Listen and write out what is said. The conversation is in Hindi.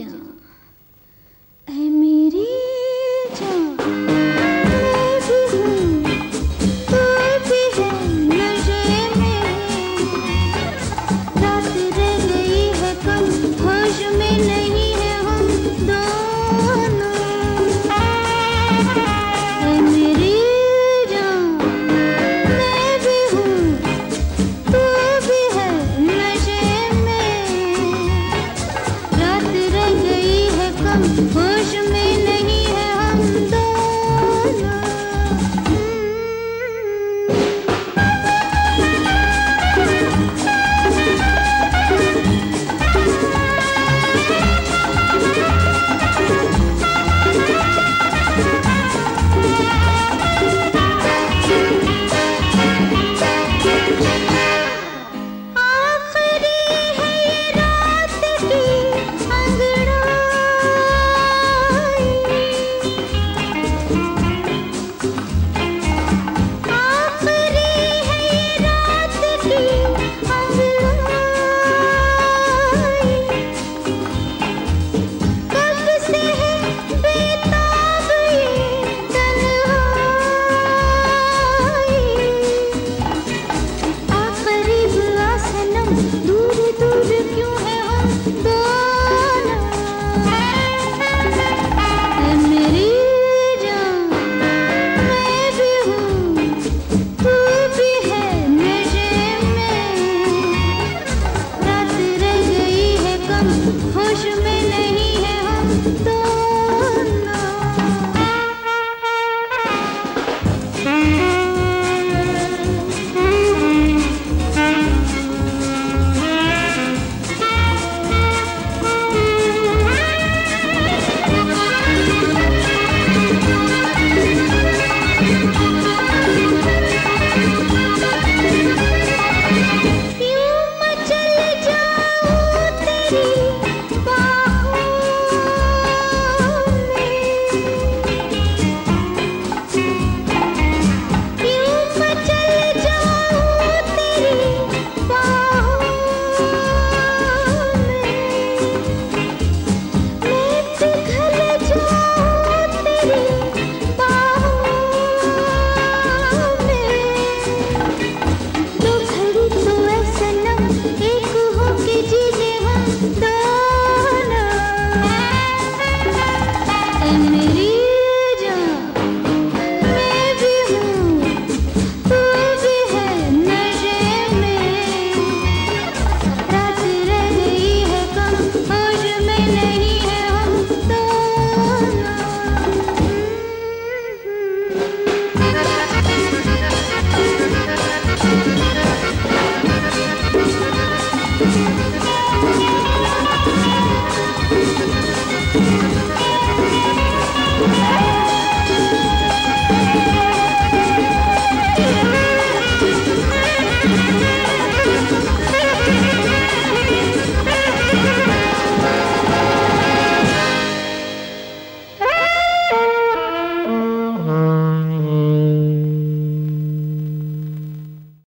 जान, ऐ मेरी जान, मैं भी हूँ, तू भी है नशे में। रात रह गई है कम, होश में नहीं है हम दोनों। ऐ मेरी जान, मैं भी हूँ, तू भी है नशे में। रात रह गई है कम, होश में नहीं है हम दोनों। आखिरी है ये रात की अंगड़ाई, आखिरी है ये रात की अंगड़ाई। कब से है बेताब ये तन्हाई, आ करीब आ सनम, दूर दूर क्यों है हम दोनों। ऐ मेरी जान, मैं भी हूँ, तू भी है नशे में। रात रह गई है कम, होश में नहीं है हम दोनों। यूं मचल जाऊं तेरी बाहों में, यूं मचल जाऊं तेरी बाहों में। मैं पिघल जाऊं तेरी बाहों में। दो घड़ी तो ऐ सनम, एक होके जीने हम दोनों। ऐ मेरी जान, मैं भी हूँ, तू भी है नशे में। रात रह गई है कम, होश में नहीं है हम दोनों।